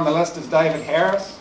the list is David Harris.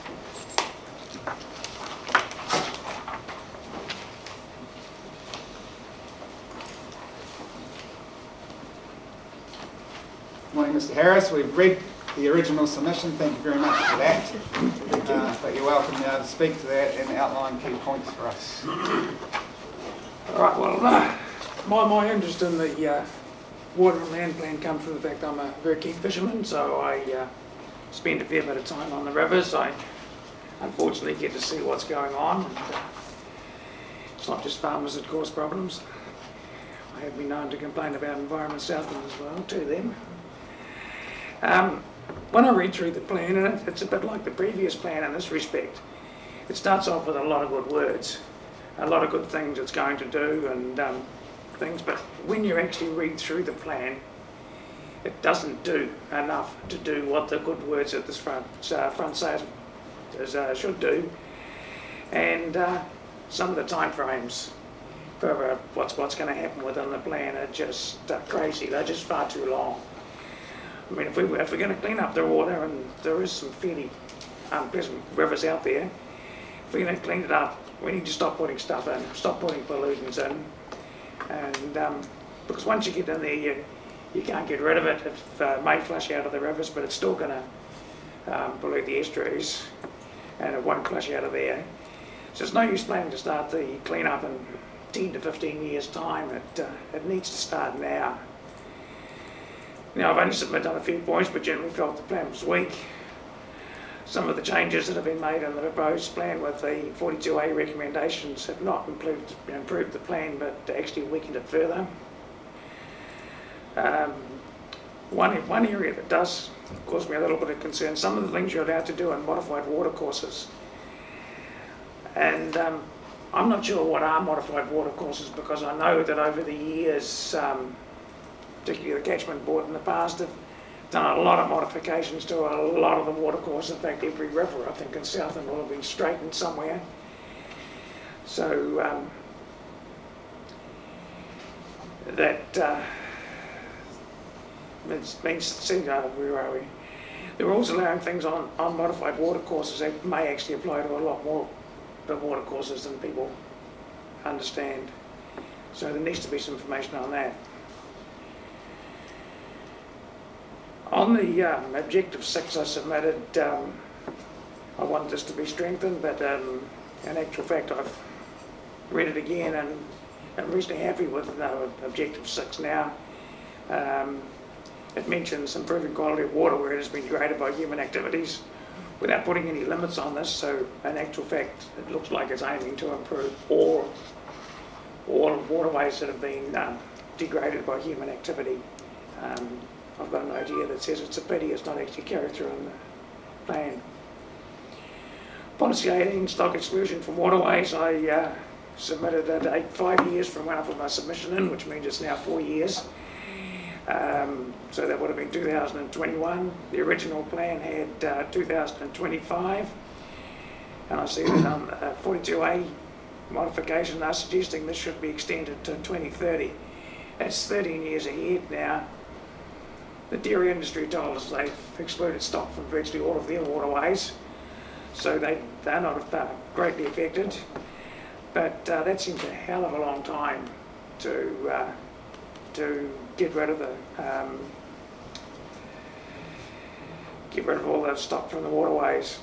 Morning, Mr. Harris. We've read the original submission. Thank you very much for that. But you're welcome now to speak to that and outline key points for us. All right, well, my interest in the water and land plan comes from the fact I'm a very keen fisherman, so I spend a fair bit of time on the rivers. I unfortunately get to see what's going on. And, it's not just farmers that cause problems. I have been known to complain about Environment Southland as well to them. When I read through the plan, and it's a bit like the previous plan in this respect, it starts off with a lot of good words, a lot of good things it's going to do and things, but when you actually read through the plan, it doesn't do enough to do what the good words at this front says should do. And some of the time frames for what's going to happen within the plan are just crazy. They're just far too long. I mean, if we're going to clean up the water, and there is some fairly unpleasant rivers out there, if we're going to clean it up, we need to stop putting stuff in, stop putting pollutants in, and because once you get in there, you can't get rid of it. It may flush out of the rivers, but it's still going to pollute the estuaries, and it won't flush out of there. So it's no use planning to start the clean-up in 10 to 15 years' time. It needs to start now. Now, I've only submitted on a few points, but generally felt the plan was weak. Some of the changes that have been made in the proposed plan with the 42A recommendations have not improved the plan, but actually weakened it further. One area that does cause me a little bit of concern, some of the things you're allowed to do in modified watercourses. And I'm not sure what are modified watercourses, because I know that over the years, particularly the Catchment Board in the past, have done a lot of modifications to a lot of the watercourses. In fact, every river, I think, in Southland will have been straightened somewhere. So that means, where are we? They're also allowing things on modified watercourses that may actually apply to a lot more the watercourses than people understand. So there needs to be some information on that. On the Objective 6 I submitted, I wanted this to be strengthened, but in actual fact I've read it again and I'm reasonably happy with Objective 6 now. It mentions improving quality of water where it has been degraded by human activities without putting any limits on this, so in actual fact it looks like it's aiming to improve all waterways that have been degraded by human activity. I've got a note here that says it's a pity it's not actually carried through in the plan. Policy 18, stock exclusion from waterways, I submitted a date 5 years from when I put my submission in, which means it's now 4 years. So that would have been 2021. The original plan had 2025. And I see that on 42A modification, they're suggesting this should be extended to 2030. That's 13 years ahead now. The dairy industry told us they've excluded stock from virtually all of their waterways, so they're not greatly affected. But that seems a hell of a long time to get rid of all that stock from the waterways.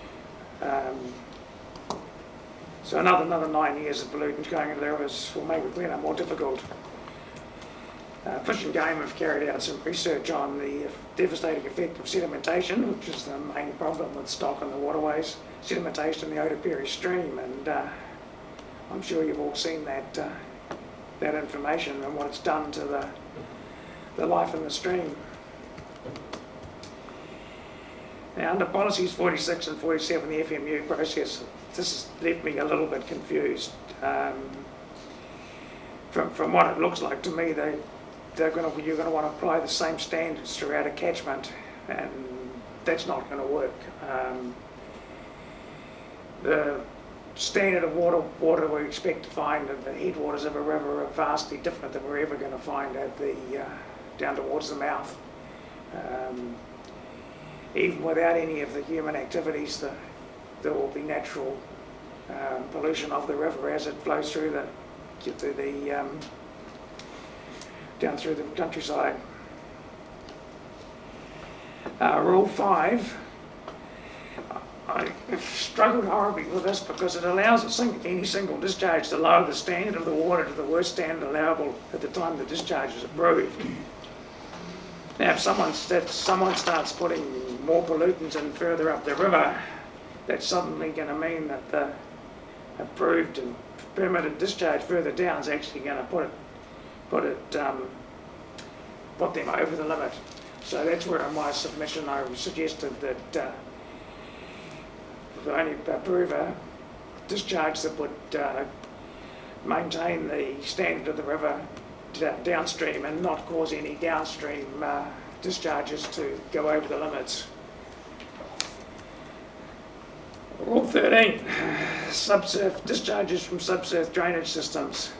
So another 9 years of pollutants going into the rivers will make the cleanup more difficult. Fish and Game have carried out some research on the devastating effect of sedimentation, which is the main problem with stock in the waterways, sedimentation in the Otapiri stream, and I'm sure you've all seen that information and what it's done to the life in the stream. Now, under policies 46 and 47, the FMU process, this has left me a little bit confused. From what it looks like to me, you're going to want to apply the same standards throughout a catchment, and that's not going to work. The standard of water we expect to find at the headwaters of a river are vastly different than we're ever going to find at the down towards the mouth. even without any of the human activities, there will be natural pollution of the river as it flows through down through the countryside. Rule 5, I struggled horribly with this because it allows any single discharge to lower the standard of the water to the worst standard allowable at the time the discharge is approved. Now, if someone starts putting more pollutants in further up the river, that's suddenly going to mean that the approved and permitted discharge further down is actually going to put them over the limit. So that's where in my submission I suggested that the only approve a discharge that would maintain the standard of the river downstream and not cause any downstream discharges to go over the limits. Rule 13, discharges from subsurf drainage systems.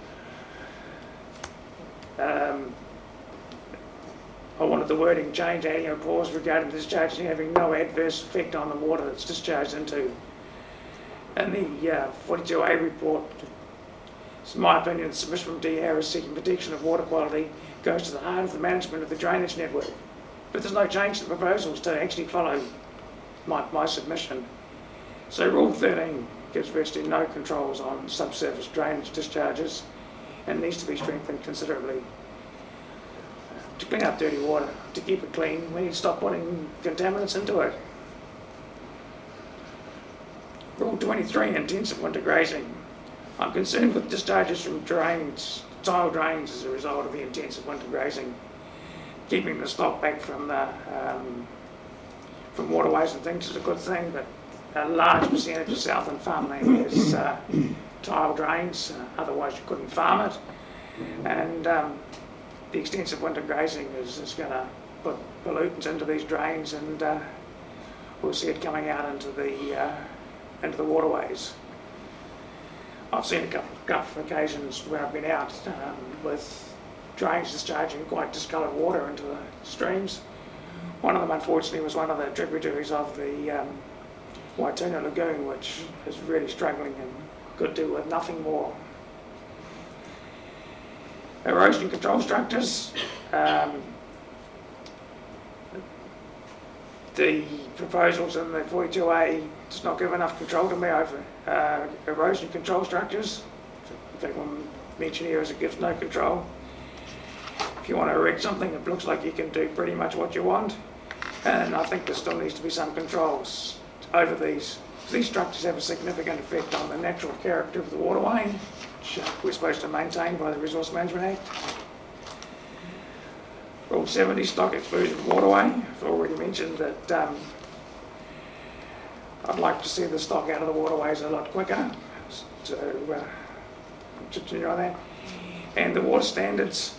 I wanted the wording changed, adding a clause regarding discharging having no adverse effect on the water that's discharged into. In the 42A report, it's my opinion, the submission from D. Harris seeking protection of water quality goes to the heart of the management of the drainage network. But there's no change to the proposals to actually follow my submission. So Rule 13 gives virtually no controls on subsurface drainage discharges and needs to be strengthened considerably. To clean up dirty water, to keep it clean, we need to stop putting contaminants into it. Rule 23, intensive winter grazing. I'm concerned with discharges from tile drains as a result of the intensive winter grazing. Keeping the stock back from waterways and things is a good thing, but a large percentage of southern farmland is tile drains, otherwise you couldn't farm it. And the extensive winter grazing is going to put pollutants into these drains, and we'll see it coming out into the waterways. I've seen a couple of occasions where I've been out with drains discharging quite discoloured water into the streams. One of them, unfortunately, was one of the tributaries of the Waituna Lagoon, which is really struggling and could do with nothing more. Erosion control structures. The proposals in the 42A does not give enough control to me over erosion control structures. In fact, one mention here is it gives no control. If you want to erect something, it looks like you can do pretty much what you want. And I think there still needs to be some controls over these. These structures have a significant effect on the natural character of the waterway, which we're supposed to maintain by the Resource Management Act. Rule 70, stock exclusion of waterway. I've already mentioned that I'd like to see the stock out of the waterways a lot quicker. So continue on that. And the water standards.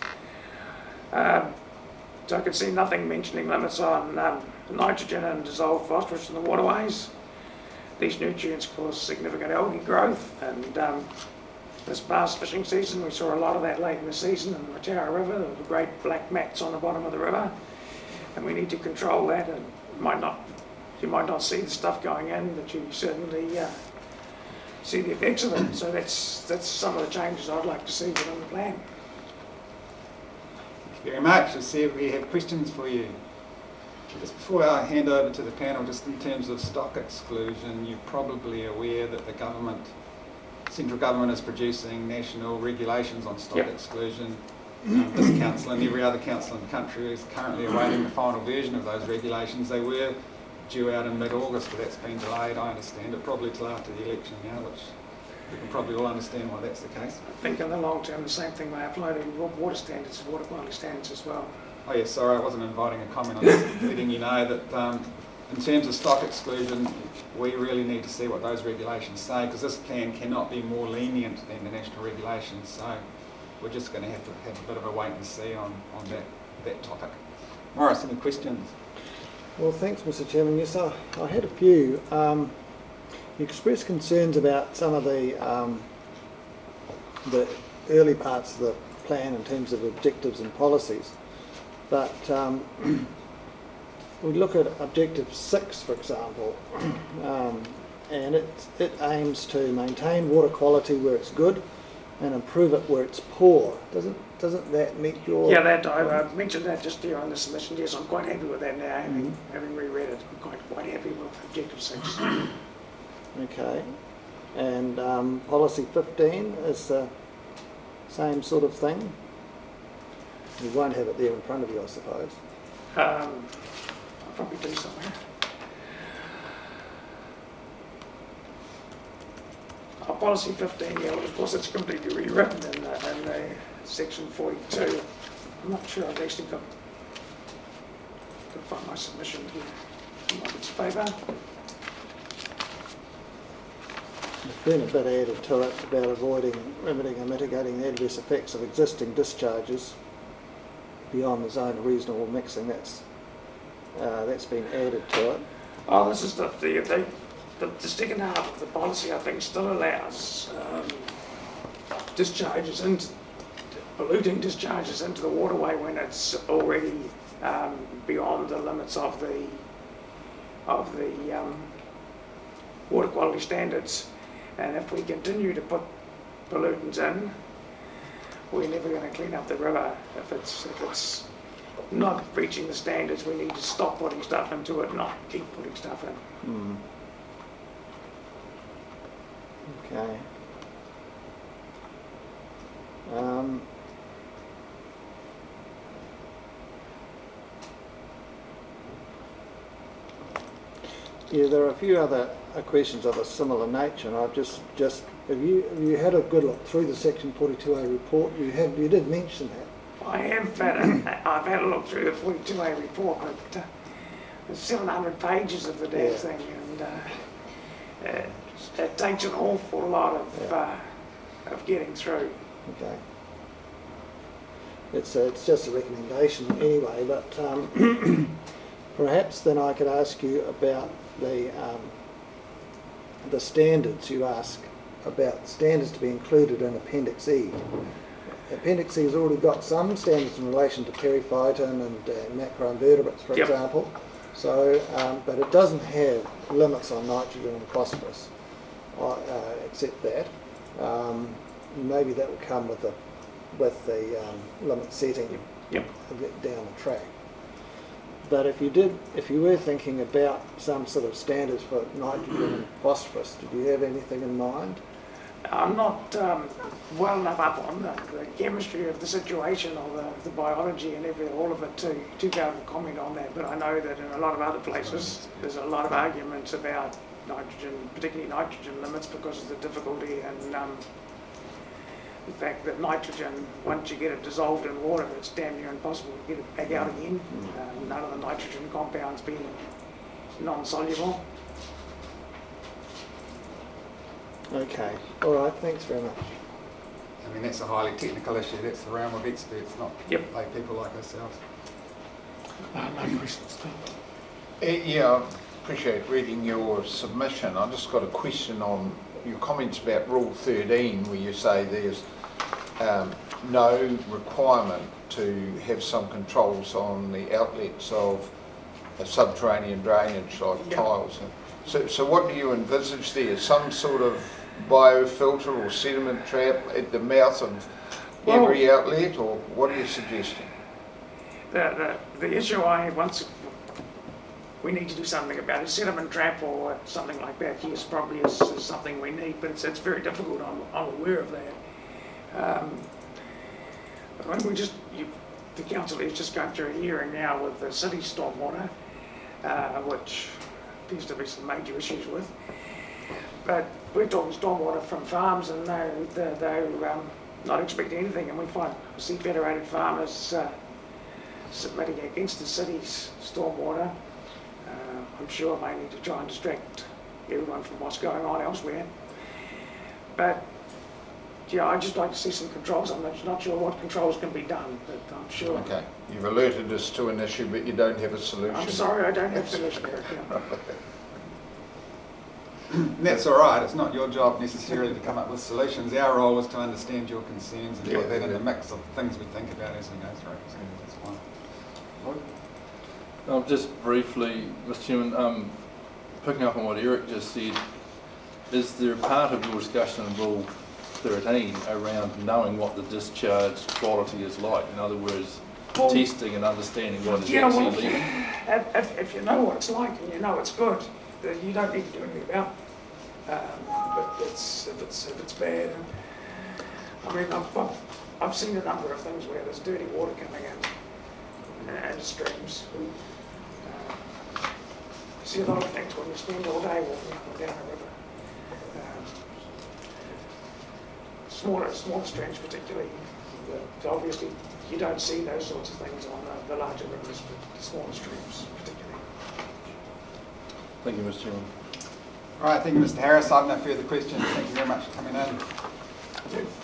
So I could see nothing mentioning limits on nitrogen and dissolved phosphorus in the waterways. These nutrients cause significant algae growth, and this past fishing season we saw a lot of that late in the season in the Mataura River. There were great black mats on the bottom of the river, and we need to control that. And you might not see the stuff going in, but you certainly see the effects of it. So that's some of the changes I'd like to see within the plan. Thank you very much. I see we have questions for you. Just before I hand over to the panel, just in terms of stock exclusion, you're probably aware that the central government is producing national regulations on stock exclusion. This council and every other council in the country is currently awaiting the final version of those regulations. They were due out in mid-August, but that's been delayed, I understand it, probably till after the election now, which we can probably all understand why that's the case. I think in the long term the same thing may apply to water standards and water quality standards as well. Oh yes, sorry, I wasn't inviting a comment on this, letting you know that in terms of stock exclusion, we really need to see what those regulations say, because this plan cannot be more lenient than the national regulations, so we're just going to have a bit of a wait and see on that topic. Morris, any questions? Well, thanks, Mr. Chairman. Yes, I had a few. You expressed concerns about some of the early parts of the plan in terms of objectives and policies, but we look at objective 6, for example, and it aims to maintain water quality where it's good and improve it where it's poor. Doesn't that meet your... Yeah, that I mentioned that just here on the submission. Yes, I'm quite happy with that now, having reread it. I'm quite happy with objective 6. Okay. And policy 15 is the same sort of thing. You won't have it there in front of you, I suppose. I'll probably do somewhere. Policy 15, yeah, well, of course it's completely rewritten in section 42. I'm not sure I've actually got to find my submission here. On my bits of paper. There's been a bit added to it about avoiding, remedying and mitigating the adverse effects of existing discharges beyond the zone of reasonable mixing. That's been added to it. Oh, this is the second half of the policy, I think, still allows polluting discharges into the waterway when it's already beyond the limits of the water quality standards. And if we continue to put pollutants in, we're never going to clean up the river. If it's not reaching the standards, we need to stop putting stuff into it, not keep putting stuff in. Okay. Yeah, there are a few other questions of a similar nature, and I've just have you had a good look through the Section 42A report? You did mention that. I have I've had a look through the 42A report, but there's 700 pages of the damn thing, and it takes an awful lot of getting through. Okay. It's just a recommendation anyway, but perhaps then I could ask you about the standards. You ask about standards to be included in Appendix E. Appendix E has already got some standards in relation to periphyton and macroinvertebrates, for example. So, but it doesn't have limits on nitrogen and phosphorus, except that. Maybe that will come with the limit setting a bit down the track. But if you were thinking about some sort of standards for nitrogen and phosphorus, did you have anything in mind? I'm not well enough up on the chemistry of the situation or the biology and all of it to be able to comment on that. But I know that in a lot of other places there's a lot of arguments about nitrogen, particularly nitrogen limits, because of the difficulty and the fact that nitrogen, once you get it dissolved in water, it's damn near impossible to get it back out again. None of the nitrogen compounds being non-soluble. Okay, all right, thanks very much. I mean, that's a highly technical issue. That's the realm of experts, not lay people like ourselves. No questions. Yeah, I appreciate reading your submission. I just got a question on your comments about Rule 13, where you say there's no requirement to have some controls on the outlets of a subterranean drainage like tiles. So what do you envisage there? Some sort of biofilter or sediment trap at the mouth of every outlet, or what are you suggesting? The issue we need to do something about it. Sediment trap or something like that, yes, probably is something we need, but it's very difficult. I'm aware of that. When the council is just going through a hearing now with the city stormwater, which appears to be some major issues with. But we're talking stormwater from farms, and they're not expecting anything, and we see federated farmers submitting against the city's stormwater. I'm sure may need to try and distract everyone from what's going on elsewhere. But yeah, I'd just like to see some controls. I'm not sure what controls can be done, but I'm sure. Okay, you've alerted us to an issue, but you don't have a solution. I'm sorry, I don't have a solution, Eric. That's all right. It's not your job necessarily to come up with solutions. Our role is to understand your concerns and put that in the mix of things we think about as we go through. So that's fine. Just briefly, Mr. Chairman, picking up on what Eric just said, is there a part of your discussion in Rule 13 around knowing what the discharge quality is like? In other words, testing and understanding what is actually leaving? If you know what it's like and you know it's good, then you don't need to do anything about it. But if it's bad, I mean, I've seen a number of things where there's dirty water coming in and streams. You see a lot of things when you spend all day walking up and down a river. Smaller streams particularly. Obviously, you don't see those sorts of things on the larger rivers, but the smaller streams particularly. Thank you, Mr. Chairman. All right, thank you, Mr. Harris. I have no further questions. Thank you very much for coming in. Thank you.